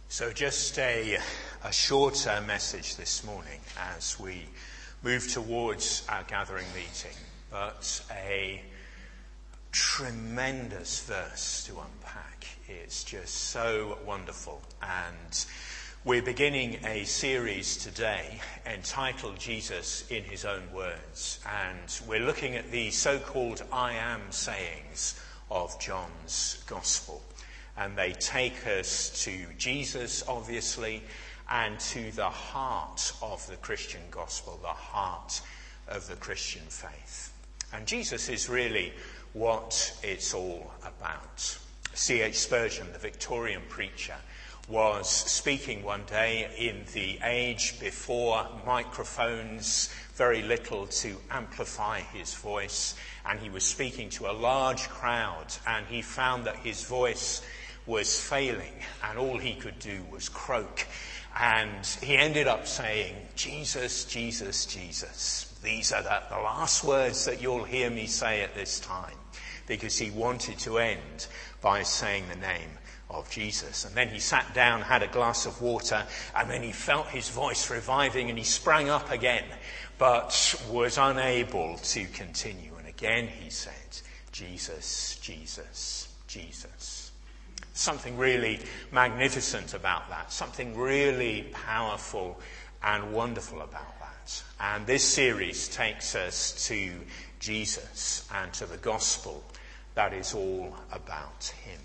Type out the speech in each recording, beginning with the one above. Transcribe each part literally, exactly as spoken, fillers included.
So just a, a shorter message this morning as we move towards our gathering meeting, but a tremendous verse to unpack. It's just so wonderful. And we're beginning a series today entitled Jesus in His Own Words. And we're looking at the so-called I am sayings of John's Gospel. And they take us to Jesus, obviously, and to the heart of the Christian gospel, the heart of the Christian faith. And Jesus is really what it's all about. C H Spurgeon, the Victorian preacher, was speaking one day in the age before microphones, very little to amplify his voice, and he was speaking to a large crowd, and he found that his voice was failing, and all he could do was croak. And he ended up saying, Jesus, Jesus, Jesus. These are the, the last words that you'll hear me say at this time, because he wanted to end by saying the name of Jesus. And then he sat down, had a glass of water, and then he felt his voice reviving, and he sprang up again, but was unable to continue. And again he said, Jesus, Jesus, Jesus. Something really magnificent about that, something really powerful and wonderful about that. And this series takes us to Jesus and to the gospel that is all about him.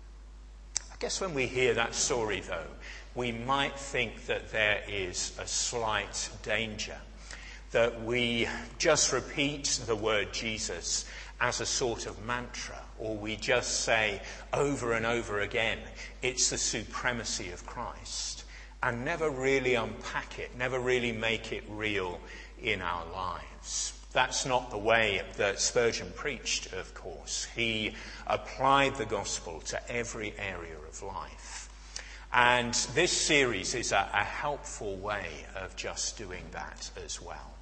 I guess when we hear that story, though, we might think that there is a slight danger that we just repeat the word Jesus as a sort of mantra, or we just say over and over again, it's the supremacy of Christ, and never really unpack it, never really make it real in our lives. That's not the way that Spurgeon preached, of course. He applied the gospel to every area of life. And this series is a, a helpful way of just doing that as well,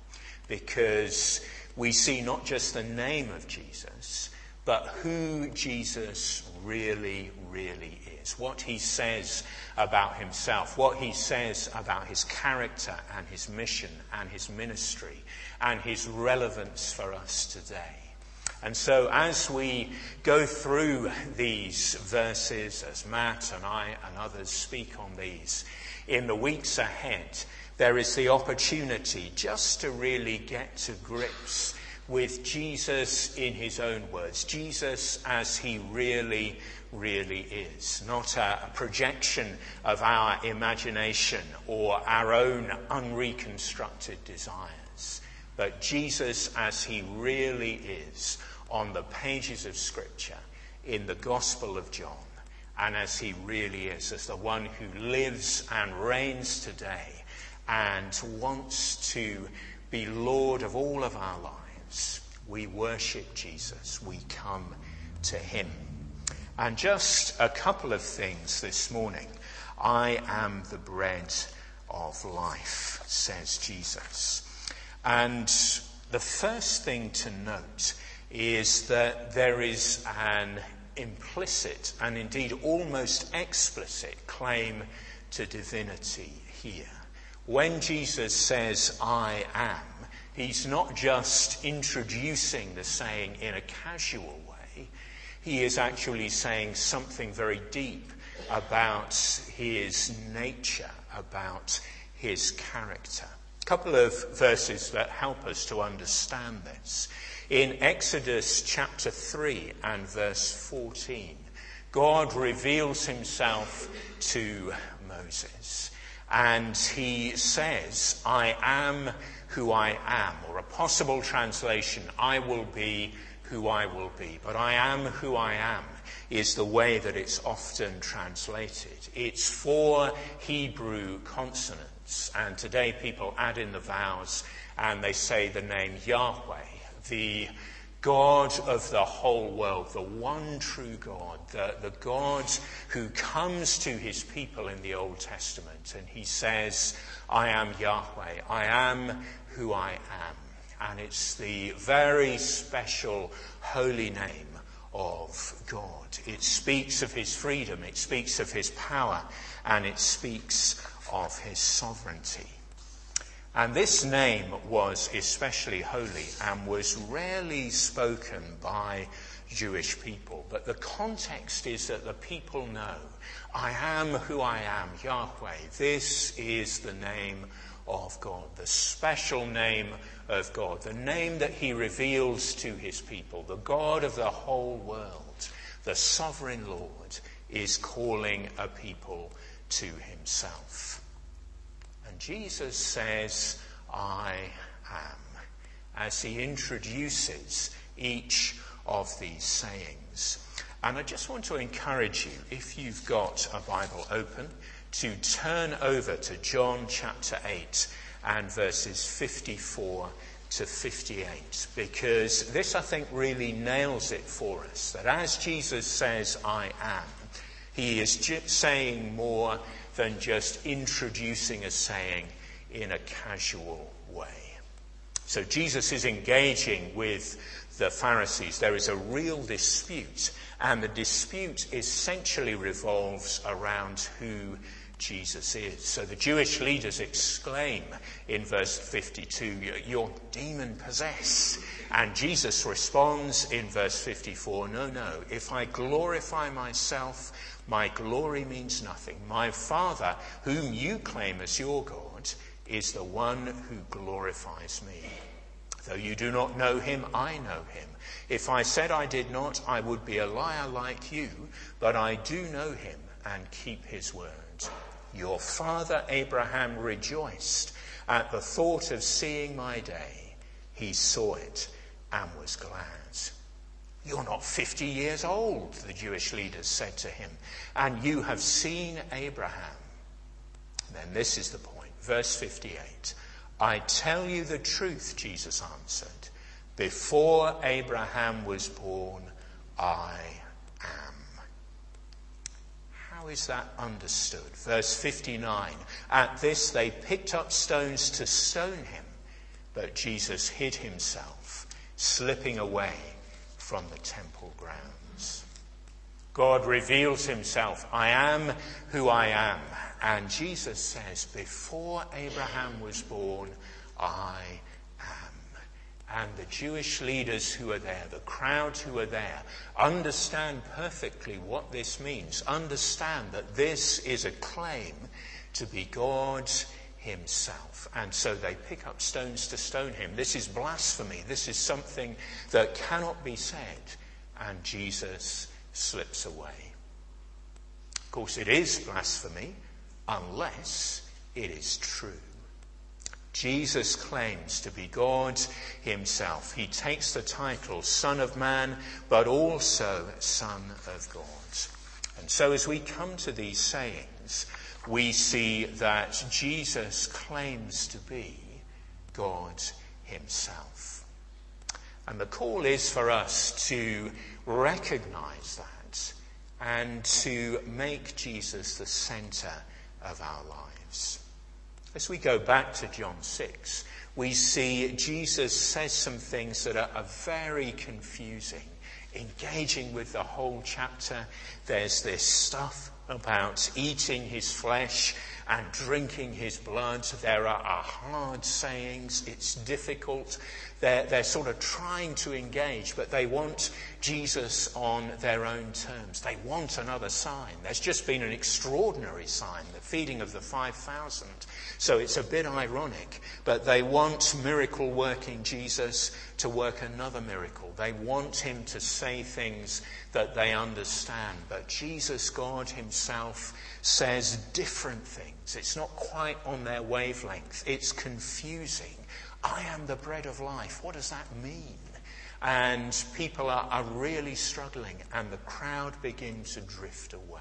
because we see not just the name of Jesus, but who Jesus really, really is. What he says about himself, what he says about his character and his mission and his ministry and his relevance for us today. And so as we go through these verses, as Matt and I and others speak on these, in the weeks ahead, there is the opportunity just to really get to grips with Jesus in his own words. Jesus as he really, really is. Not a, a projection of our imagination or our own unreconstructed desires, but Jesus as he really is on the pages of Scripture in the Gospel of John, and as he really is as the one who lives and reigns today and wants to be Lord of all of our lives. We worship Jesus. We come to him. And just a couple of things this morning. I am the bread of life, says Jesus. And the first thing to note is that there is an implicit and indeed almost explicit claim to divinity here. When Jesus says, I am, he's not just introducing the saying in a casual way. He is actually saying something very deep about his nature, about his character. A couple of verses that help us to understand this. In Exodus chapter three and verse fourteen, God reveals himself to Moses. And he says, I am who I am, or a possible translation, I will be who I will be. But I am who I am is the way that it's often translated. It's four Hebrew consonants, and today people add in the vowels and they say the name Yahweh, the God of the whole world, the one true God, the, the God who comes to his people in the Old Testament, and he says, I am Yahweh, I am who I am. And it's the very special holy name of God. It speaks of his freedom, it speaks of his power, and it speaks of his sovereignty. And this name was especially holy and was rarely spoken by Jewish people. But the context is that the people know, I am who I am, Yahweh. This is the name of God, the special name of God, the name that he reveals to his people. The God of the whole world, the sovereign Lord, is calling a people to himself. And Jesus says, I am, as he introduces each of these sayings. And I just want to encourage you, if you've got a Bible open, to turn over to John chapter eight and verses fifty-four to fifty-eight, because this, I think, really nails it for us, that as Jesus says, I am, he is saying more than just introducing a saying in a casual way. So Jesus is engaging with the Pharisees. There is a real dispute, and the dispute essentially revolves around who Jesus is. So the Jewish leaders exclaim in verse fifty-two, you're demon possessed. And Jesus responds in verse fifty-four, no, no, if I glorify myself, my glory means nothing. My Father, whom you claim as your God, is the one who glorifies me. Though you do not know him, I know him. If I said I did not, I would be a liar like you, but I do know him and keep his word. Your father Abraham rejoiced at the thought of seeing my day. He saw it and was glad. You're not fifty years old, the Jewish leaders said to him, and you have seen Abraham. Then this is the point, verse fifty-eight. I tell you the truth, Jesus answered. Before Abraham was born, I am. How is that understood? Verse fifty-nine. At this they picked up stones to stone him, but Jesus hid himself, slipping away from the temple grounds. God reveals himself. I am who I am. And Jesus says, before Abraham was born, I am. And the Jewish leaders who are there, the crowd who are there, understand perfectly what this means. Understand that this is a claim to be God himself. And so they pick up stones to stone him. This is blasphemy. This is something that cannot be said. And Jesus slips away. Of course, it is blasphemy unless it is true. Jesus claims to be God himself. He takes the title Son of Man, but also Son of God. And so as we come to these sayings, we see that Jesus claims to be God himself. And the call is for us to recognize that and to make Jesus the center of our lives. As we go back to John six, we see Jesus says some things that are, are very confusing. Engaging with the whole chapter, there's this stuff about eating his flesh and drinking his blood. There are, are hard sayings. It's difficult. They're, they're sort of trying to engage, but they want Jesus on their own terms. They want another sign. There's just been an extraordinary sign, the feeding of the five thousand. So it's a bit ironic, but they want miracle-working Jesus to work another miracle. They want him to say things that they understand. But Jesus, God himself, says different things. It's not quite on their wavelength. It's confusing. I am the bread of life. What does that mean? And people are, are really struggling, and the crowd begins to drift away.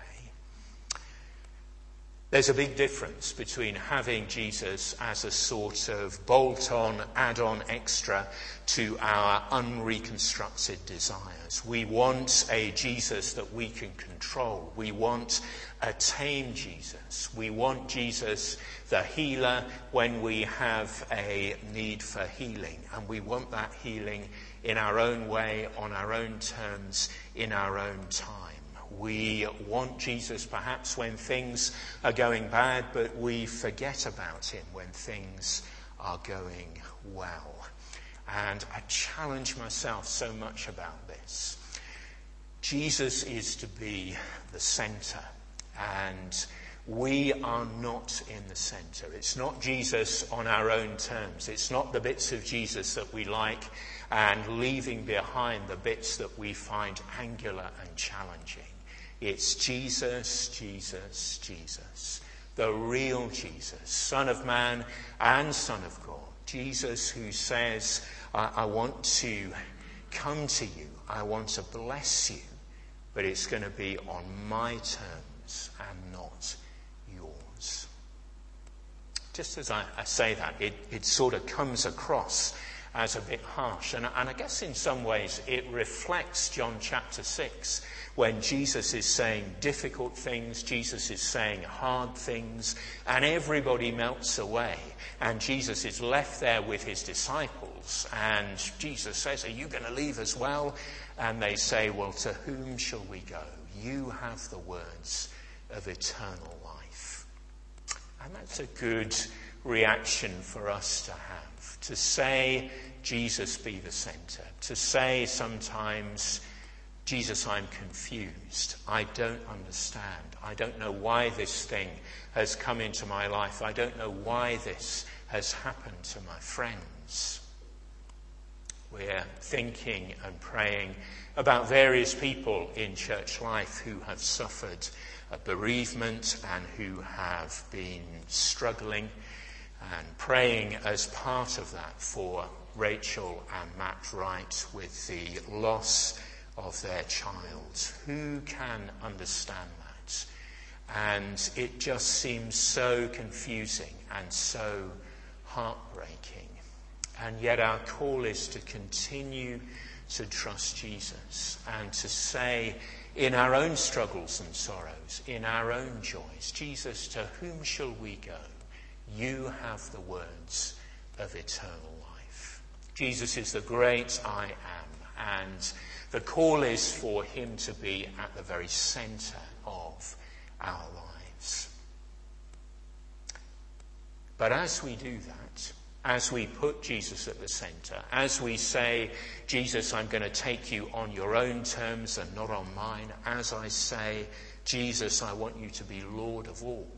There's a big difference between having Jesus as a sort of bolt-on, add-on extra to our unreconstructed desires. We want a Jesus that we can control. We want a tame Jesus. We want Jesus, the healer, when we have a need for healing. And we want that healing in our own way, on our own terms, in our own time. We want Jesus perhaps when things are going bad, but we forget about him when things are going well. And I challenge myself so much about this. Jesus is to be the centre, and we are not in the centre. It's not Jesus on our own terms. It's not the bits of Jesus that we like and leaving behind the bits that we find angular and challenging. It's Jesus, Jesus, Jesus. The real Jesus, Son of Man and Son of God. Jesus who says, I, I want to come to you. I want to bless you. But it's going to be on my terms and not yours. Just as I, I say that, it, it sort of comes across as a bit harsh. And, and I guess in some ways it reflects John chapter six, when Jesus is saying difficult things, Jesus is saying hard things, and everybody melts away. And Jesus is left there with his disciples. And Jesus says, are you going to leave as well? And they say, well, to whom shall we go? You have the words of eternal life. And that's a good reaction for us to have. To say, Jesus be the centre. To say sometimes, Jesus, I'm confused. I don't understand. I don't know why this thing has come into my life. I don't know why this has happened to my friends. We're thinking and praying about various people in church life who have suffered a bereavement and who have been struggling, and praying as part of that for Rachel and Matt Wright with the loss of their child. Who can understand that? And it just seems so confusing and so heartbreaking. And yet our call is to continue to trust Jesus and to say in our own struggles and sorrows, in our own joys, Jesus, to whom shall we go? You have the words of eternal life. Jesus is the great I am, and the call is for him to be at the very centre of our lives. But as we do that, as we put Jesus at the centre, as we say, Jesus, I'm going to take you on your own terms and not on mine, as I say, Jesus, I want you to be Lord of all,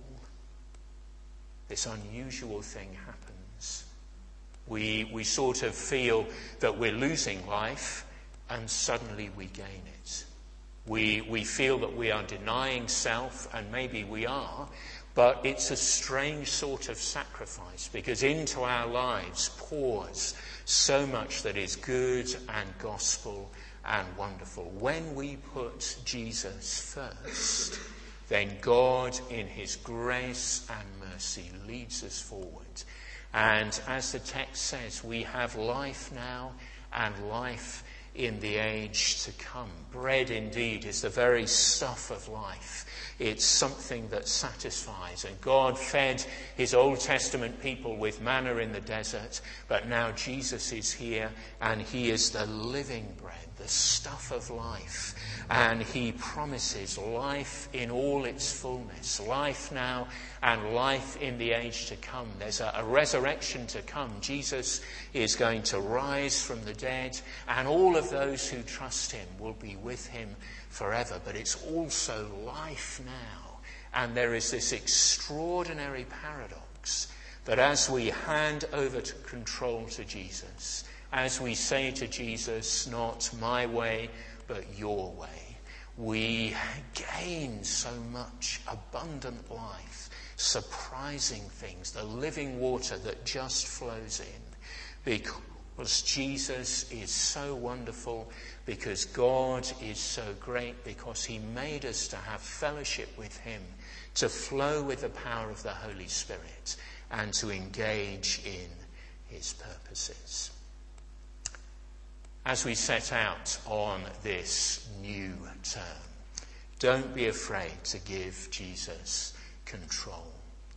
this unusual thing happens. We, we sort of feel that we're losing life, and suddenly we gain it. We, we feel that we are denying self, and maybe we are, but it's a strange sort of sacrifice, because into our lives pours so much that is good and gospel and wonderful. When we put Jesus first, then God in his grace and mercy leads us forward. And as the text says, we have life now and life in the age to come. Bread indeed is the very stuff of life. It's something that satisfies. And God fed his Old Testament people with manna in the desert, but now Jesus is here and he is the living bread, the stuff of life. And he promises life in all its fullness, life now and life in the age to come. There's a, a resurrection to come. Jesus is going to rise from the dead, and all of those who trust him will be with him forever. But it's also life now. And there is this extraordinary paradox that as we hand over to control to Jesus, as we say to Jesus, not my way, but your way, we gain so much abundant life, surprising things, the living water that just flows in, because Jesus is so wonderful, because God is so great, because he made us to have fellowship with him, to flow with the power of the Holy Spirit, and to engage in his purposes. As we set out on this new term, don't be afraid to give Jesus control.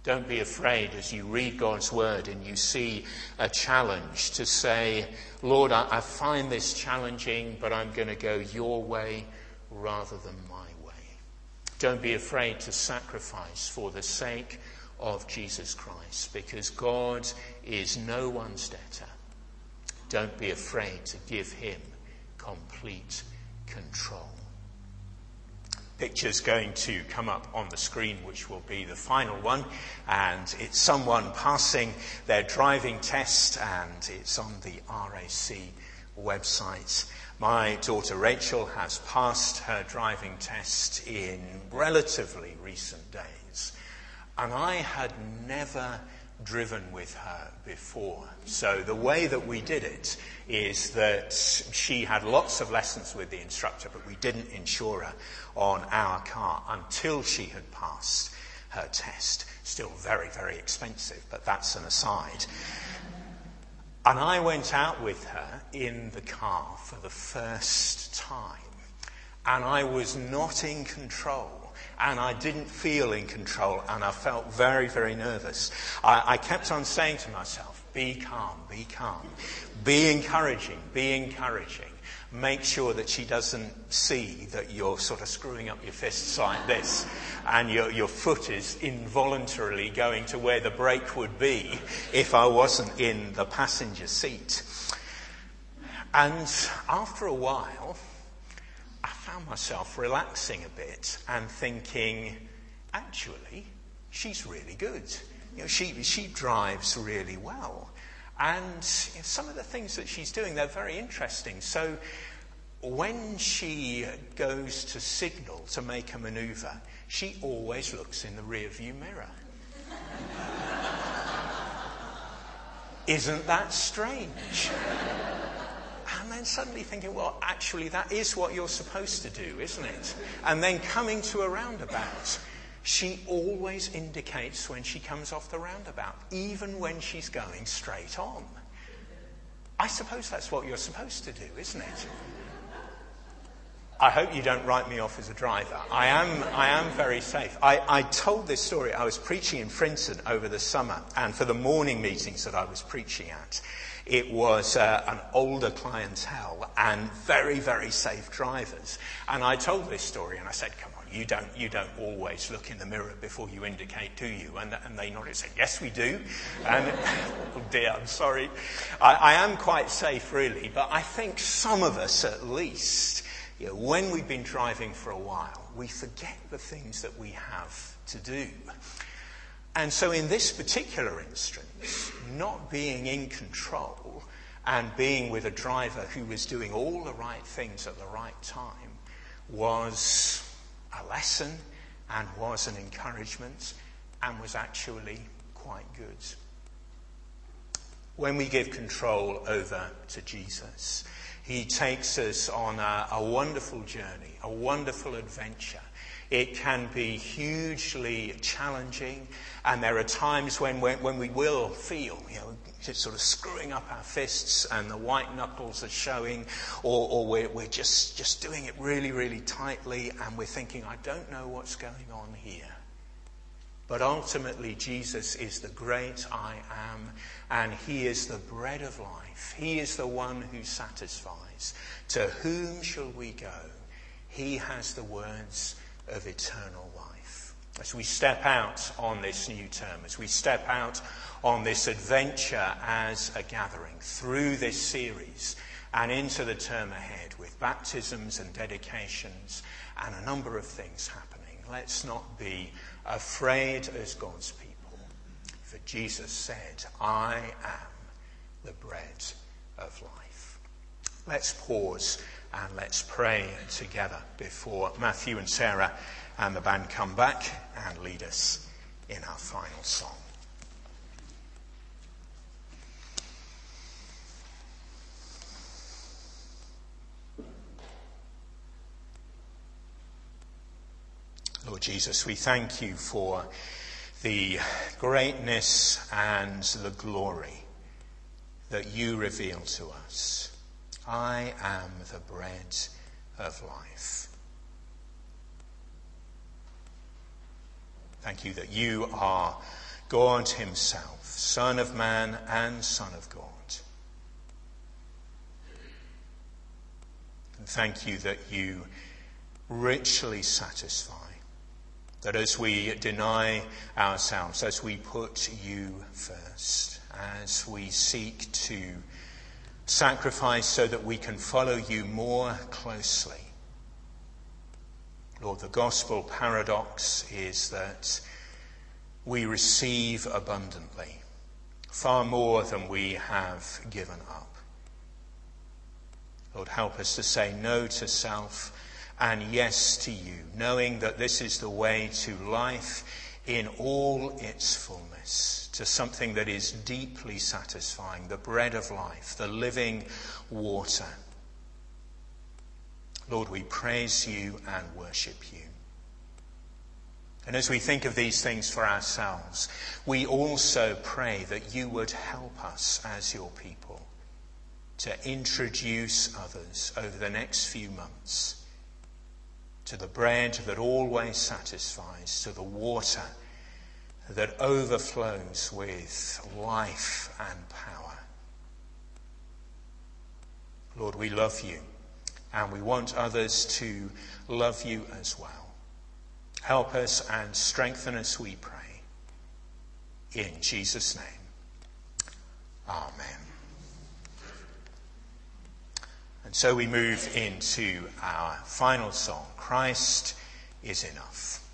Don't be afraid as you read God's word and you see a challenge to say, Lord, I, I find this challenging, but I'm going to go your way rather than my way. Don't be afraid to sacrifice for the sake of Jesus Christ, because God is no one's debtor. Don't be afraid to give him complete control. Picture's going to come up on the screen, which will be the final one, and it's someone passing their driving test, and it's on the R A C website. My daughter Rachel has passed her driving test in relatively recent days, and I had never driven with her before. So the way that we did it is that she had lots of lessons with the instructor, but we didn't insure her on our car until she had passed her test. Still very, very expensive, but that's an aside. And I went out with her in the car for the first time, and I was not in control. And I didn't feel in control, and I felt very, very nervous. I, I kept on saying to myself, be calm, be calm. Be encouraging, be encouraging. Make sure that she doesn't see that you're sort of screwing up your fists like this, and your, your foot is involuntarily going to where the brake would be if I wasn't in the passenger seat. And after a while, I found myself relaxing a bit and thinking, actually, she's really good. You know, she she drives really well. And you know, some of the things that she's doing, they're very interesting. So when she goes to signal to make a manoeuvre, she always looks in the rearview mirror. Isn't that strange? And then suddenly thinking, well, actually, that is what you're supposed to do, isn't it? And then coming to a roundabout, she always indicates when she comes off the roundabout, even when she's going straight on. I suppose that's what you're supposed to do, isn't it? I hope you don't write me off as a driver. I am I am very safe. I, I told this story. I was preaching in Frinton over the summer, and for the morning meetings that I was preaching at, it was uh, an older clientele and very, very safe drivers. And I told this story, and I said, come on, you don't you don't always look in the mirror before you indicate, do you? And, and they nodded and said, yes, we do. And, oh dear, I'm sorry. I, I am quite safe, really, but I think some of us, at least, you know, when we've been driving for a while, we forget the things that we have to do. And so in this particular instance, not being in control and being with a driver who was doing all the right things at the right time was a lesson and was an encouragement and was actually quite good. When we give control over to Jesus, he takes us on a, a wonderful journey, a wonderful adventure. It can be hugely challenging, and there are times when, when, when we will feel, you know, just sort of screwing up our fists and the white knuckles are showing, or, or we're, we're just, just doing it really, really tightly, and we're thinking, I don't know what's going on here. But ultimately, Jesus is the great I am, and he is the bread of life. He is the one who satisfies. To whom shall we go? He has the words of eternal life. As we step out on this new term, as we step out on this adventure as a gathering through this series and into the term ahead with baptisms and dedications and a number of things happening, let's not be afraid as God's people. For Jesus said, I am the bread of life. Let's pause and let's pray together before Matthew and Sarah and the band come back and lead us in our final song. Lord Jesus, we thank you for the greatness and the glory that you reveal to us. I am the bread of life. Thank you that you are God himself, Son of Man and Son of God. And thank you that you richly satisfy, that as we deny ourselves, as we put you first, as we seek to sacrifice so that we can follow you more closely. Lord, the gospel paradox is that we receive abundantly, far more than we have given up. Lord, help us to say no to self and yes to you, knowing that this is the way to life in all its fullness, to something that is deeply satisfying, the bread of life, the living water. Lord, we praise you and worship you. And as we think of these things for ourselves, we also pray that you would help us as your people to introduce others over the next few months to the bread that always satisfies, to the water that overflows with life and power. Lord, we love you, and we want others to love you as well. Help us and strengthen us, we pray. In Jesus' name. Amen. And so we move into our final song, Christ is Enough.